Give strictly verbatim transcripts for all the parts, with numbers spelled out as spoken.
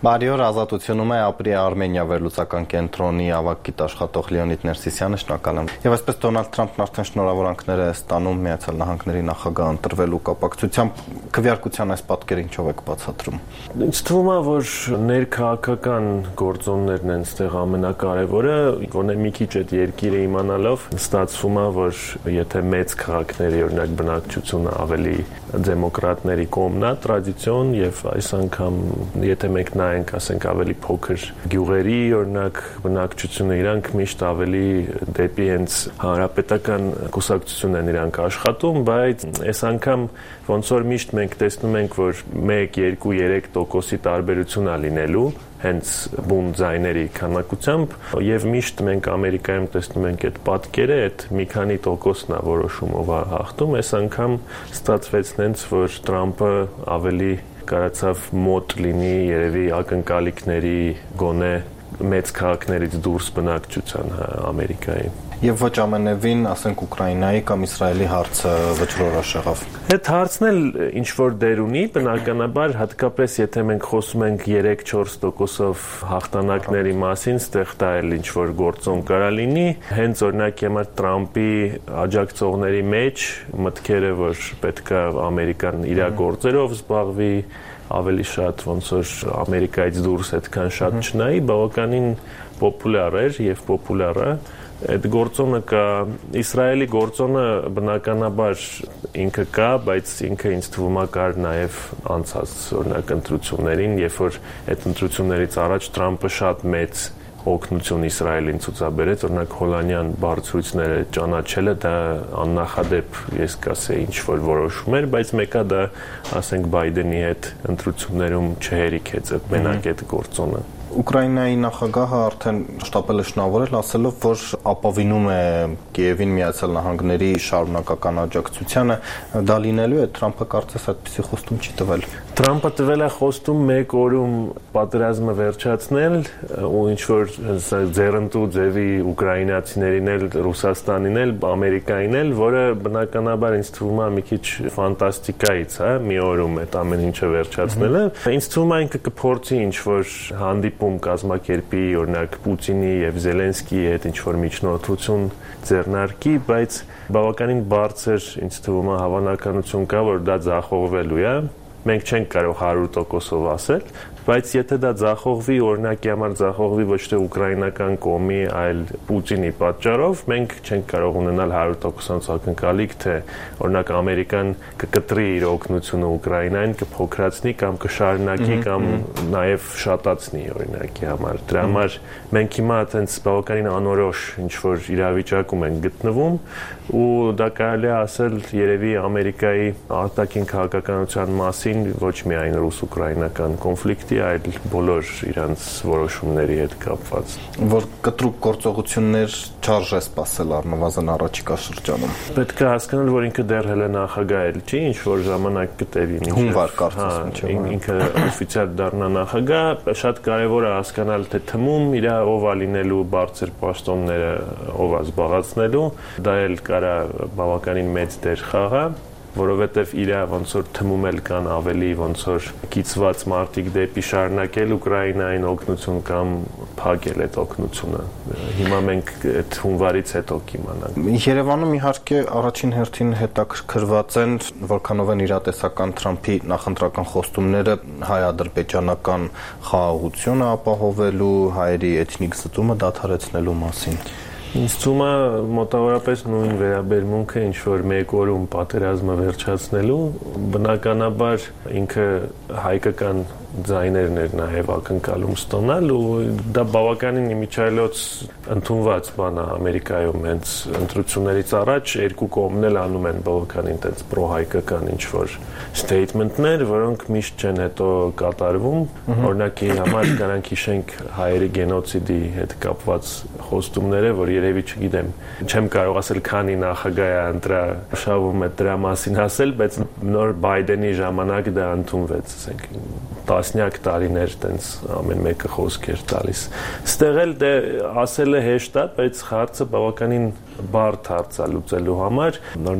Բարի օր, ազատությունում է ապրի Արմենիա վերլուծական կենտրոնի ավագ գիտաշխատող Լեոնիդ Ներսիսյանը, շնորհակալ եմ։ Եվ այսպես Դոնալդ Թրամփն արդեն շնորհավորանքներ է ստանում Միացյալ Նահանգների նախագահ ընտրվելու կապակցությամբ, քվեարկության այս պատկերը ինչով եք բացատրում։ Ինձ թվում է, որ ներքաղաքական գործոններն են այստեղ ամենակարևորը, գոնե մի քիչ այդ երկիրը իմանալով ստացվում է, որ եթե մեծ քաղաքների օրինակ բնակչությունը ավելի դեմոկրատների կողմն է տրադիցիոն եւ այս անգամ եթե մենք նայենք ասենք ավելի փոքր գյուղերի օրինակ բնակչությունը իրանք միշտ ավելի դեպի հենց հանրապետական կուսակցություն են իրանք աշխատում, բայց այս անգամ ոնց որ միշտ մենք տեսնում ենք, որ մեկ, երկու, երեք տոկոսի տարբերություն է լինելու հենց բուն ձայների քանակությամբ եւ միշտ մենք Ամերիկայում տեսնում ենք այդ պատկերը, այդ մի քանի տոկոսն է որոշումով հաղթում, այս անգամ ստացվեց հենց որ Թրամփը ավելի կարծավ մոտ լինի երևի ակնկալիքների գոնե մեծ քաղաքներից դուրս բնակչության Ամերիկայի։ Եվ ոչ ամենևին, ասենք Ուկրաինայի կամ Իսրայելի հարցը վճռորոշ եղավ։ Այդ հարցն էլ ինչ որ դեր ունի, բնականաբար, հատկապես եթե մենք խոսում ենք երեք-չորս տոկոսով հաղթանակների մասին, ստեղ դա էլ ինչ որ գործոն կարա լինի, հենց օրինակի համար Թրամփի աջակցողների մեջ մտքերը, որ պետք է Ամերիկան իր գործերով զբաղվի, ավելի շատ ոնց որ Ամերիկայից դուրս այդքան շատ չնայի, բավականին պոպուլյար էր եւ պոպուլյար է։ Այդ գործոնը կա, Իսրայելի գործոնը բնականաբար ինքը կա, բայց ինքը ինձ թվում է կար նաև անցած օրինակ ընտրություններին, երբ որ այդ ընտրություններից առաջ Թրամփը շատ մեծ օգնություն Իսրայելին ցուցաբերեց, օրինակ հոլանյան բարձրությունները ճանաչելը դա աննախադեպ, ես կասեի, ինչ որ որոշում էր, բայց մեկը դա ասենք Բայդենի հետ ընտրություններում չհերիքեց այդ մենակ այդ գործոնը։ Ուկրաինայի նախագահը արդեն շտապել է շնորհավորել, ասելով, որ ապավինում է Կիևին Միացյալ Նահանգների շարունակական աջակցությանը, դա լինելու է, Թրամփը կարծես այդպիսի խոստում չի տվել։ Թրամփը տվել է խոստում մեկ օրում պատերազմը վերջացնել ու ինչ որ ձեռնտու ձևի ուկրաինացիներին էլ, Ռուսաստանին էլ, Ամերիկային էլ, որը բնականաբար ինձ թվում է մի քիչ ֆանտաստիկայից, հա, մի օրում այդ ամեն ինչը վերջացնելը։ Ինձ թվում է ինքը կփորձի ինչ որ հանդիպում կազմակերպի, օրինակ Պուտինի եւ Զելենսկիի հետ ինչ որ միջնորդություն ձեռնարկի, բայց բավականին բարձր ինձ թվում է հավանականություն կա, որ դա ձախողվելու է։ Մենք չենք կարող հարյուր տոկոսով ասել, բայց եթե դա ձախողվի, օրինակի համար ձախողվի ոչ թե ուկրաինական կողմի, այլ Պուտինի պատճառով, մենք չենք կարող ունենալ հարյուր տոկոս ակնկալիք, թե օրինակ Ամերիկան կկտրի իր օգնությունը Ուկրաինային, կփոքրացնի կամ կշարունակի կամ նաև շատացնի օրինակի համար։ Դրա համար մենք հիմա այտենց բավականին անորոշ ինչ որ իրավիճակում ենք գտնվում ու դա կարելի է ասել երևի Ամերիկայի արտաքին քաղաքականության մասին ոչ միայն ռուս-ուկրաինական կոնֆլիկտի, այլ բոլոր իրանց որոշումների հետ կապված։ Որ կտրուկ գործողություններ չարժե սպասել առնվազն առաջիկա շրջանում։ Պետք է հասկանալ, որ ինքը դեռ հələ նախագահ էլ չի, ինչ որ ժամանակ կտևի։ Հունվար կարծես ինչ։ Ինքը օֆիցիալ դառնա նախագահ, շատ կարևոր է հասկանալ, թե թմում իր ով է լինելու բարձր պաշտոնները, ով է զբաղեցնելու, դա էլ կարա բավականին մեծ դեր խաղա, որովհետև իր ոնց որ թմում էլ կան ավելի ոնց որ կիծված մարտիկ դեպի շարունակել Ուկրաինային օգնություն կամ փակել այդ օգնությունը։ Հիմա մենք այդ հունվարից հետո կիմանանք։ Երևանում իհարկե առաջին հերթին հետաքրքրված են, որքանով են իրատեսական Թրամփի նախընտրական խոստումները հայ-ադրբեջանական խաղաղությունը ապահովելու, հայերի էթնիկ զտումը դադարեցնելու մասին։ Ինձ թվում է մոտավորապես նույն վերաբերմունքը ինչ որ մեկ օրում պատերազմը վերջացնելու, բնականաբար ինքը հայկական ձայներն էր նաև ակնկալում ստանալ ու դա բավականին իմիջիայլոց ընդունված բան է Ամերիկայում հենց ընտրություններից առաջ երկու կողմն էլ անում են բավականին այդպես պրոհայկական ինչ որ statement-ներ, որոնք միշտ չեն հետո կատարվում։ Օրինակի համար կարանք հիշենք հայերի գենոցիդի հետ կապված խոստումները, որ երևի չգիտեմ, չեմ կարող ասել քանի նախագահ է ընտրա շահում է դրա մասին ասել, բայց նոր Բայդենի ժամանակ դա ընդունվեց, ասենք տասնյակ տարիներ տենց ամեն մեկը խոսք էր տալիս։ Ստեղ էլ դե ասելը հեշտ է, բայց հարցը բավականին բարդ հարց է լուծելու համար։ Օրինակ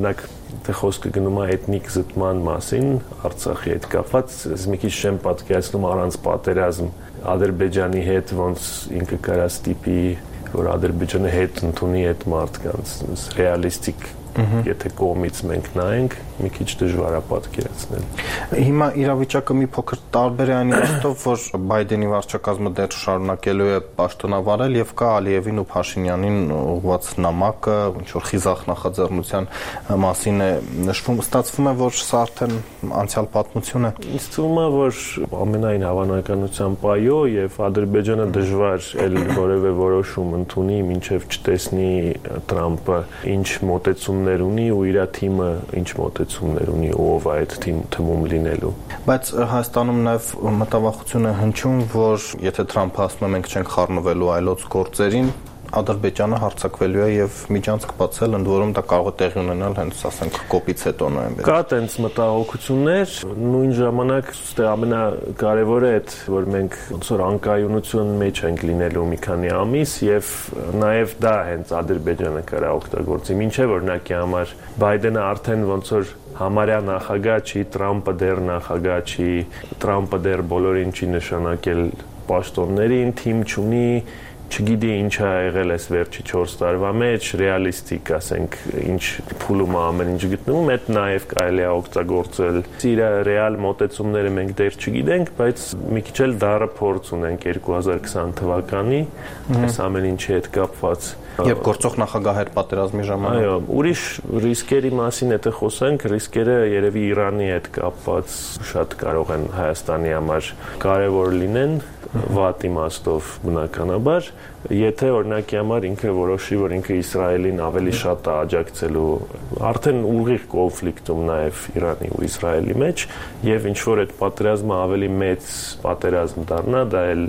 թե խոսքը գնում է էթնիկ զտման մասին, Արցախի հետ կապված, ես մի քիչ չեմ պատկերացնում առանց պատերազմ Ադրբեջանի հետ ոնց ինքը կարա ստիպի, որ Ադրբեջանը հետ ընդունի այդ մարդկանց, ռեալիստիկ եթե կողմից մենք նայենք, մի քիչ դժվար է պատկերացնել։ Հիմա իրավիճակը մի փոքր տարբեր է այն իմաստով, որ Բայդենի վարչակազմը դեռ շարունակելու է պաշտոնավարել եւ կա Ալիևին ու Փաշինյանին ուղղված նամակը, ինչ որ խիզախ նախաձեռնության մասին է նշվում, ստացվում է, որ սա արդեն անցյալ պատմություն է։ Ինձ թվում է, որ ամենայն հավանականությամբ այո, եւ Ադրբեջանը դժվար էլ որևէ որոշում ընդունի, մինչեւ չտեսնի Տրամպը ինչ մոտեցումներ ունի ու իր թիմը ինչ մոտեցումներ ունի, ով է այդ թիմում լինելու։ Բայց Հայաստանում նաև մտավախություն է հնչում, որ եթե Թրամփը ասում է մենք չենք խառնվելու այլոց գործերին, Ադրբեջանը հարձակվելու է եւ միջանցք բացել, ընդ որում դա կարող է տեղի ունենալ հենց, ասենք, կոպից հետո նոյեմբեր։ Կա տենց մտահոգություններ, նույն ժամանակ ստե ամենակարևորը է, որ մենք ոնց որ անկայունություն մեջ ենք լինելու մի քանի ամիս եւ նաեւ դա հենց Ադրբեջանը կարա օգտագործի։ Մինչեւ օրինակի համար Բայդենը արդեն ոնց որ համարյա նախագահ չի, Տրամպը դեռ նախագահ չի, Տրամպը դեռ բոլորին չի նշանակել պաշտոններին, թիմ չունի, չգիտի ինչ է եղել այս վերջի չորս տարվա մեջ, ռեալիստիկ, ասենք, ինչ փուլում է ամեն ինչ գտնվում, այդ նաև կարելի է օգտագործել։ Իր ռեալ մոտեցումները մենք դեռ չգիտենք, բայց մի քիչ էլ դառը փորձ ունենք երկու հազար քսան թվականի, այս ամեն ինչի հետ կապված։ Եվ գործող նախագահ էր պատերազմի ժամանակ։ Այո, ուրիշ ռիսկերի մասին եթե խոսենք, ռիսկերը երևի Իրանի հետ կապված շատ կարող են Հայաստանի համար կարևոր լինեն, վատ իմաստով բնականաբար, եթե օրինակի համար ինքը որոշի, որ ինքը Իսրայելին ավելի շատ է աջակցելու, արդեն ուղիղ կոնֆլիկտում նաև Իրանի ու Իսրայելի մեջ, եւ ինչ որ այդ պատերազմը ավելի մեծ պատերազմ դառնա, դա էլ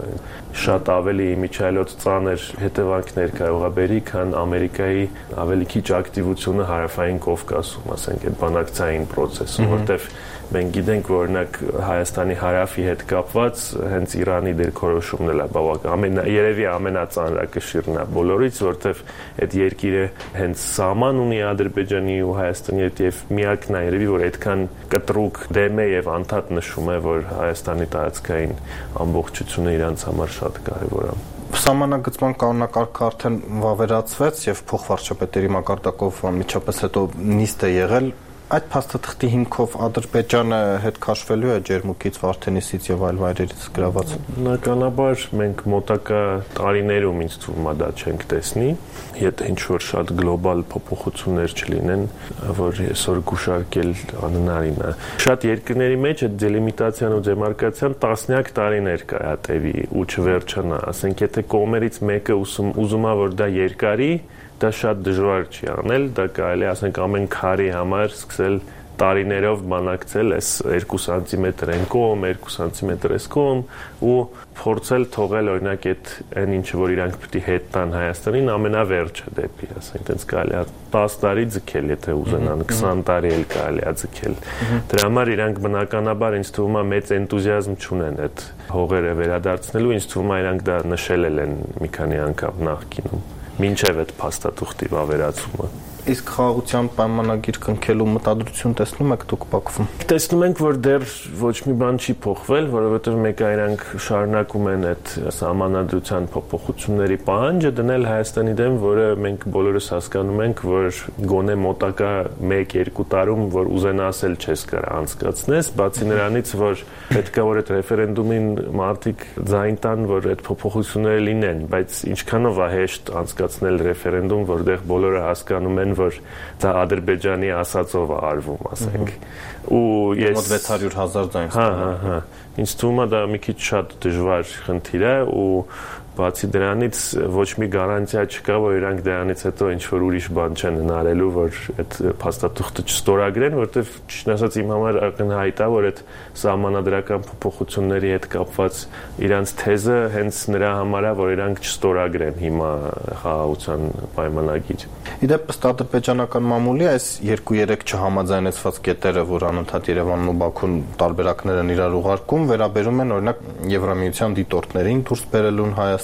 շատ ավելի միջայլոց ծանր հետևանքներ կարող է բերի, քան Ամերիկայի ավելի քիչ ակտիվությունը Հարավային Կովկասում, ասենք, այդ բանակցային process-ում, որտեղ մենք գիտենք, որ օրինակ Հայաստանի հարավի հետ կապված հենց Իրանի դիրքորոշումն էլ է բավական ամեն երևի ամենածանրակշիռն է բոլորից, որտեղ այդ երկիրը հենց սահման ունի Ադրբեջանի ու Հայաստանի հետ եւ միակն է երևի, որ այդքան կտրուկ դեմ է եւ անդադ նշում է, որ Հայաստանի տարածքային ամբողջությունը իրանց համար շատ կարեւոր է։ Սահմանագծման կանոնակարգը արդեն վավերացվեց եւ փոխվարչապետերի մակարդակով միջապես հետո նիստ է եղել։ Այդ փաստաթղթի հիմքով Ադրբեջանը հետ քաշվելու է Ջերմուկից, Վարդենիսից եւ այլ վայրերից գրաված։ Բնականաբար մենք մոտակա տարիներում ինձ թվում է դա չենք տեսնի, եթե ինչ-որ շատ գլոբալ փոփոխություններ չլինեն, որ այսօր գուշակել անհնարին է։ Շատ երկրների մեջ այդ դելիմիտացիան ու դեմարկացիան տասնյակ տարիներ կարա տևի ու չվերջանա։ Ասենք, եթե կողմերից մեկը ուզում է, որ դա երկարի, դա շատ դժվար չի անել, դա կարելի ասենք ամեն քարի համար սկսել տարիներով բանակցել այս երկու սանտիմետր այն կողմ, երկու սանտիմետր այս կողմ ու փորձել թողել օրինակ այդ այն ինչը որ իրանք պետք է հետ տան Հայաստանին ամենավերջը դեպի, ասենք, այդպես կարելի է տասը տարի ձգել, եթե ուզենան, քսան տարի էլ կարելի է ձգել։ Դրա համար իրանք բնականաբար ինձ թվում է մեծ էնտուզիազմ չունեն այդ հողերը վերադարձնելու, ինձ թվում է իրանք դա նշել են մի քանի անգամ նախկինում։ Մինչև այդ փաստաթուղթի վավերացումը։ Իսկ խաղաղության պայմանագիր կնքելու մտադրություն տեսնում եք դուք Բաքվում։ Տեսնում ենք, որ դեռ ոչ մի բան չի փոխվել, որովհետև մեկ այրանք շարունակում են այդ սահմանադրության փոփոխությունների պահանջը դնել Հայաստանի դեմ, որը մենք բոլորս հասկանում ենք, որ գոնե մոտակա մեկ-երկու տարում, որ ուզենաս էլ չես կարա անցկացնես, բացի նրանից, որ պետք է որ այդ ռեֆերենդումին մարդիկ ձայն տան, որ այդ փոփոխությունները լինեն, բայց ինչքանով է հեշտ անցկացնել ռեֆերենդում, որտեղ բոլորը հասկանում են, որ դա Ադրբեջանի ասածով է արվում, ասենք։ Ու ես մոտ վեց հարյուր հազար ձայն։ Հա, հա, հա։ Ինձ թվում է դա մի քիչ շատ դժվար խնդիր է ու բացի դրանից ոչ մի գարանտիա չկա, որ իրանք դրանից հետո ինչ-որ ուրիշ բան չեն հնարելու, որ այդ փաստաթուղթը չստորագրեն, որտեղ ճիշտ ասած իմ համար ակնհայտ է, որ այդ սահմանադրական փոփոխությունների հետ կապված իրանց թեզը հենց նրա համար է, որ իրանք չստորագրեն հիմա խաղաղության պայմանագիր։ Իդեպ ըստ ադրբեջանական մամուլի այս երկու-երեք չհամաձայնեցված կետերը, որ անընդհատ Երևանն ու Բաքուն տարբերակներ են իրար ուղարկում, վերաբերում են օրինակ Եվրամիության դիտորդներին դուրս բերելուն Հայաստան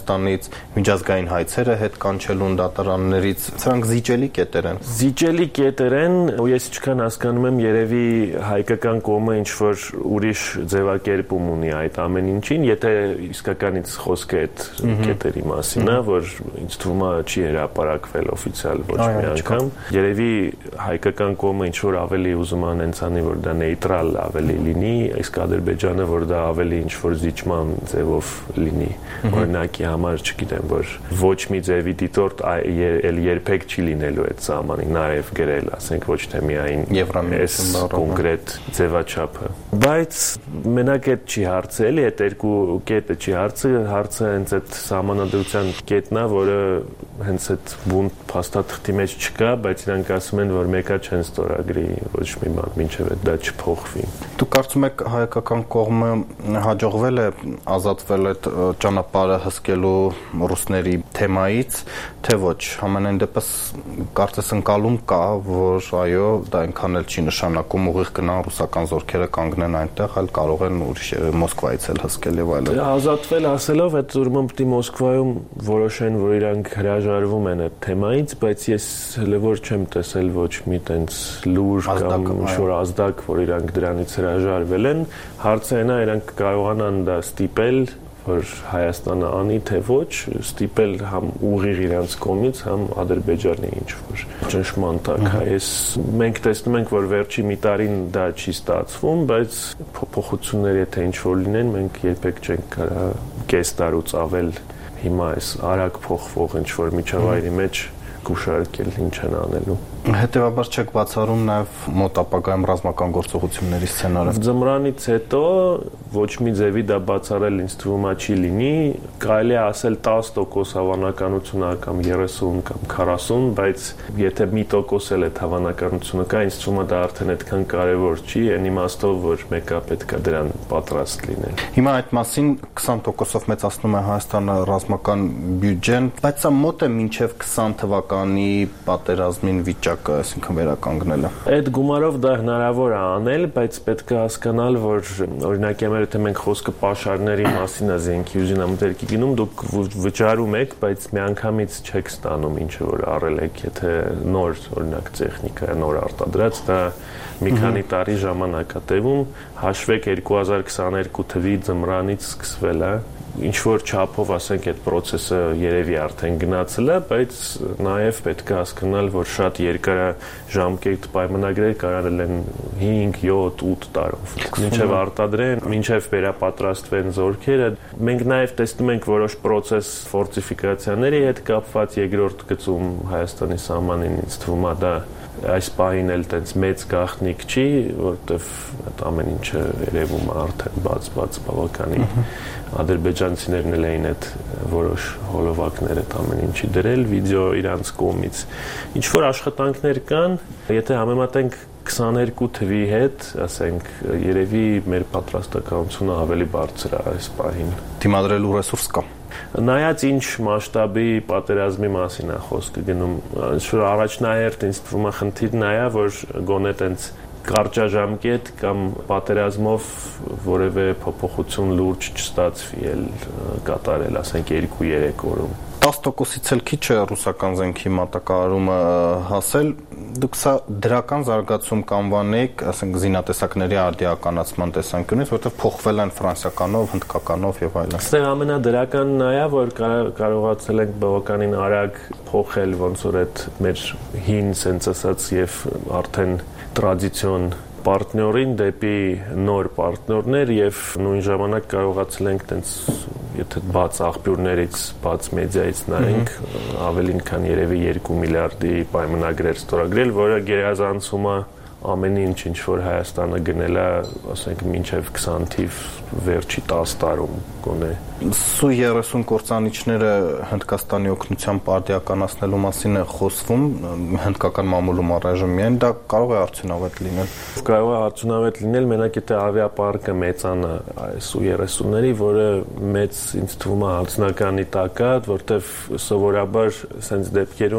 Հայաստանից, միջազգային հայցերը հետ կանչելուն դատարաններից, սրանք զիջելի կետեր են։ Զիջելի կետեր են, ու ես ինչքան հասկանում եմ, երևի հայկական կողմը ինչ-որ ուրիշ ձևակերպում ունի այդ ամեն ինչին, եթե իսկականից խոսքը այդ կետերի մասին է, որ ինձ թվում է չի հրապարակվել օֆիցիալ ոչ մի անգամ։ Երևի հայկական կողմը ինչ-որ ավելի ուզում է հենց անի, որ դա նեյտրալ ավելի լինի, իսկ Ադրբեջանը, որ դա ավելի ինչ-որ զիջման ձևով լինի։ Օրինակի համար չգիտեմ, որ ոչ մի ձևի դիտորդ էլ երբեք չի լինելու այդ սահմանին, նաև գրել, ասենք ոչ թե միայն այս կոնկրետ ձևաչափը։ Բայց մենակ այդ չի հարցը, էլի այդ երկու կետը չի հարցը, հարցը հենց այդ սահմանադրության կետն է, որը հենց այդ բուն փաստաթղթի մեջ չկա, բայց իրանք ասում են, որ մեկը չեն ստորագրի ոչ մի բան, մինչև այդ դա չփոխվի։ Դու կարծում եք հայկական կողմը հաջողվել է ազատվել այդ ճանապարհը հսկելու ռուսների թեմայից, թե ոչ։ Համենայն դեպս կարծես ընկալում կա, որ այո, դա այնքան էլ չի նշանակում ուղիղ գնան ռուսական զորքերը կանգնեն այնտեղ, այլ կարող են ուրիշ Մոսկվայից էլ հսկել եւ այլն։ Ազատվել ասելով, այդ ուրեմն պիտի Մոսկվայում որոշեն, որ իրանք հրաժարվում են այդ թեմայից, բայց ես հələ որ չեմ տեսել ոչ մի տենց լուր կամ ինչ-որ ազդակ, որ իրանք դրանից հրաժարվել են, հարցը այն է, իրանք կարողանան դա ստիպել, որ Հայաստանը անի թե ոչ, ստիպել համ ուղիղ իրանց կողմից, համ Ադրբեջանի ինչ-որ ճնշման տակ։ Այս մենք տեսնում ենք, որ վերջի մի տարին դա չի ստացվում, բայց փոփոխություններ եթե ինչ-որ լինեն, մենք երբեք չենք կարա կես տարուց ավել հիմա այս արագ փոխվող ինչ-որ միջավայրի մեջ գուշարկել ինչ են անելու։ Հետևաբար չեք բացառում նաև մոտ ապագայում ռազմական գործողությունների սցենարը։ Ձմրանից հետո ոչ մի ձևի դա բացառել ինձ թվում է չի լինի, կարելի է ասել տասը տոկոս հավանականություն է կամ երեսուն կամ քառասուն, բայց եթե մի տոկոս էլ այդ հավանականությունը կա, ինձ թվում է դա արդեն այդքան կարևոր չի, այն իմաստով, որ մեկը պետք է դրան պատրաստ լինել։ Հիմա այդ մասին քսան տոկոսով մեծացնում է Հայաստանը ռազմական բյուջեն, բայց սա մոտ է մինչև քսան թվականի պատերազմին վիճակը, այսինքն վերականգնելը։ Այդ գումարով դա հնարավոր է անել, բայց պետք է հասկանալ, որ օրինակ եմեր եթե մենք խոսքը պաշարների մասին է զենքի ուժին ամտերքի գնում, դուք վճարում եք, բայց միանգամից չեք ստանում ինչը որ առել եք, եթե նոր օրինակ տեխնիկա, նոր արտադրած, դա մի քանի տարի ժամանակ է տևում, հաշվեք երկու հազար քսաներկու թվականի ձմրանից սկսվել է, ինչ որ չափով ասենք այդ process-ը երևի արդեն գնացել է, բայց նաև պետք է հասկանալ, որ շատ երկարաժամկետ պայմանագրեր կարել են հինգ, յոթ, ութ տարով։ Մինչև արտադրեն, մինչև վերապատրաստվեն զորքերը, մենք նաև տեսնում ենք որոշ process ֆորտիֆիկացիաների հետ կապված երկրորդ գծում Հայաստանի սահմանին, ինձ թվում է դա այս պահին էլ տենց մեծ գաղտնիք չի, որտեվ այդ ամեն ինչը երևում է արդեն բաց-բաց բավականին։ Ադրբեջանցիներն էլ էին այդ որոշ հոլովակներ այդ ամեն ինչի դրել վիդեո իրանց կողմից։ Ինչ որ աշխատանքներ կան, եթե համեմատենք քսաներկու թվականի հետ, ասենք, երևի մեր պատրաստականությունը ավելի բարձր է այս պահին։ Դիմադրելու ռեսուրս կա։ Նայած ինչ մասշտաբի պատերազմի մասին է խոսքը գնում, ինչ-որ առաջնահերթ ինձ թվում է խնդիրն է, որ գոնե տենց կարճաժամկետ կամ պատերազմով որևէ փոփոխություն լուրջ չստացվի էլ կատարել, ասենք երկու-երեք օրում։ տասը տոկոսից էլ քիչ է ռուսական զենքի մատակարարումը հասել, դուք սա դրական զարգացում կանվանեք, ասենք զինատեսակների արդիականացման տեսանկյունից, որտեղ փոխվել են ֆրանսիականով, հնդկականով եւ այլն։ Այստեղ ամենադրականն է, որ կարողացել ենք բավականին արագ փոխել ոնց որ այդ մեր հին sense ասած եւ արդեն տրադիցիոն պարտներին դեպի նոր պարտներներ եւ նույն ժամանակ կարողացել ենք տենց եթե բաց աղբյուրներից, բաց մեդիայից նայենք, ավելին քան երևի երկու միլիարդի պայմանագրեր ստորագրել, որը գերազանցում է ամեն ինչ, ինչ որ Հայաստանը գնել է, ասենք, մինչև քսան թիվ վերջի տասը տարում գոնե։ Սու երեսուն կործանիչները Հնդկաստանի օգնությամբ արդիականացնելու մասին է խոսվում, հնդկական մամուլում առայժմ միայն, դա կարող է արդյունավետ լինել։ Կարող է արդյունավետ լինել, մենակ եթե ավիապարկը մեծանա այս Սու երեսունների, որը մեծ ինձ թվում է հանձնականի տակ է, որտեվ սովորաբար սենց դեպքերում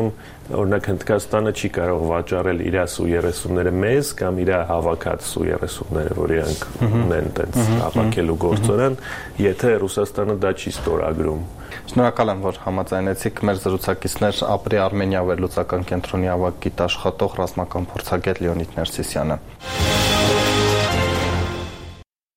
Օրինակ Հնդկաստանը չի կարող վաճառել իր սու երեսունները մեզ կամ իր հավաքած սու երեսունները, որ իրանք ունեն տենց հավաքելու գործարան, եթե Ռուսաստանը դա չի ստորագրում։ Շնորհակալ եմ, որ համաձայնեցիք։ Մեր զրուցակիցներ ապրի Արմենիա վերլուծական կենտրոնի ավագ գիտ աշխատող ռազմական փորձագետ Լեոնիդ Ներսիսյանը։